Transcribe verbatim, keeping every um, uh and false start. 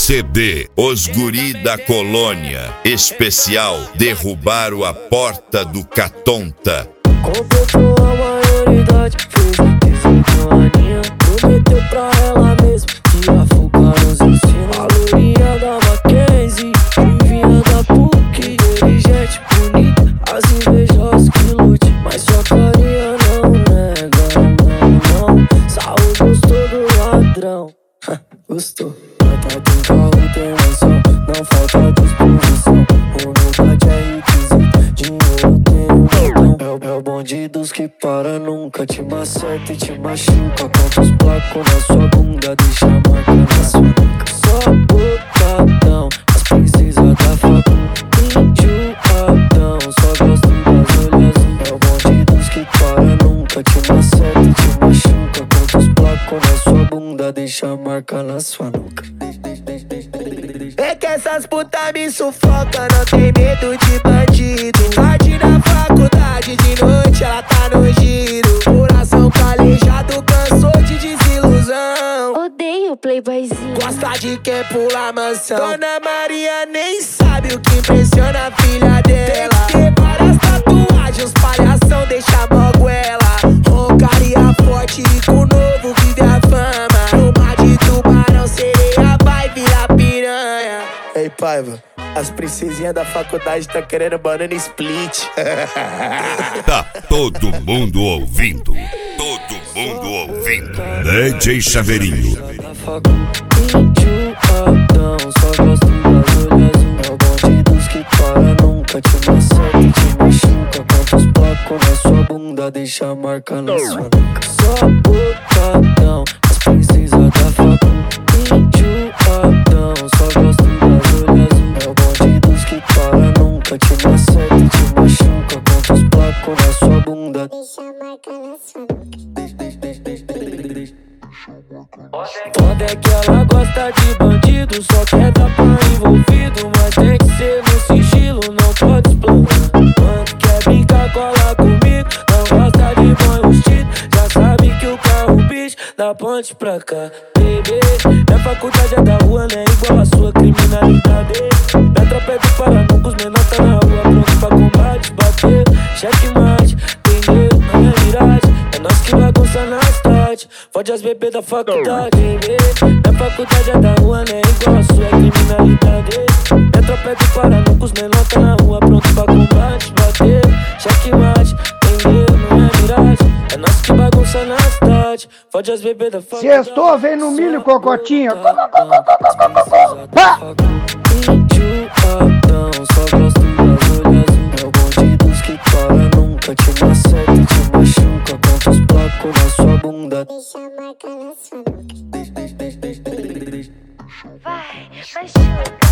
C D Os Guri da Colônia. Especial Derrubaram a Porta do Catonta. Completou a maioridade, fez dezoito aninhos. Prometeu pra ela mesmo que ia focar nos ensinos. A lourinha da Mackenzie, vinha da P U C, inteligente, bonita, as invejosas que lute. Mas sua carinha não nega, não, não. Saúl gostou do ladrão, gostou. Nota tem carro, tem mansão, não falta disposição. Humildade é requisito, dinheiro tem um montão. É o bonde dos que para, nunca te maceta e te machuca. Quantos placos na sua bunda, deixa a marca na sua nuca. Só botadão, as princesas da facu. Enjoadão, só gosto das olhas azul. É o bonde dos que para, nunca te maceta e te machuca. Quantos placos na sua bunda, deixa a marca na sua nuca. É que essas putas me sufocam, não tem medo de bandido. Tarde na faculdade, de noite ela tá no giro. Coração calejado, cansou de desilusão. Odeio playboyzinho. Gosta de quem pula mansão. Dona Maria nem sabe o que impressiona a filha dela. Tem várias tatuagens, palhação deixa moguela. Roncaria forte e com novo vive a fama. No mar de tubarão, sereia vai virar piranha. Ei, Paiva, as princesinhas da faculdade tá querendo banana split. Tá todo mundo ouvindo. Todo mundo ouvindo. D J Chaveirinho. Enjoadão, só gosto das olhas azul. É o bonde dos que para, nunca te maceta e te machuca. Quantos placos na sua bunda, deixa a marca na sua nuca. Só botadão, as princesas da facu. Enjoadão, só gosto das olhas azul. É o bonde dos que para, nunca te maceta e te machuca. Quantos placos na sua bunda, Deixa a marca na sua nuca. foda é que ela gosta de bandido, só quer dar pra envolvido. Mas tem que ser no sigilo, não pode explanar. Quando quer brincar, cola comigo, não gosta de banho vestido. Já sabe que o carro bicho da ponte pra cá. Bebê, minha faculdade é da rua, né? Igual a sua criminalidade. Minha tropa é do Paraná, os menor tá na rua, pronto pra combate. Bater, checkmate, entendeu? Não é miragem, é nós que bagunça nas tardes. Fode as bebês da faculdade, bebê. Minha faculdade é da rua, né? Igual a sua criminalidade. Minha tropa é do Paraná, os menor tá na rua, pronto pra combate. Bater, checkmate, entendeu? Não é miragem, é nós que bagunça nas tardes. Fode as bebês da faculdade. Sextou, vem no milho, cocotinha. Pá! Enjoadão, só gosto das olhas azul. É o bonde dos que para, nunca te maceta e te machuca. Quantos placos na sua bunda, Deixa a marca na sua nuca. Vai, machuca.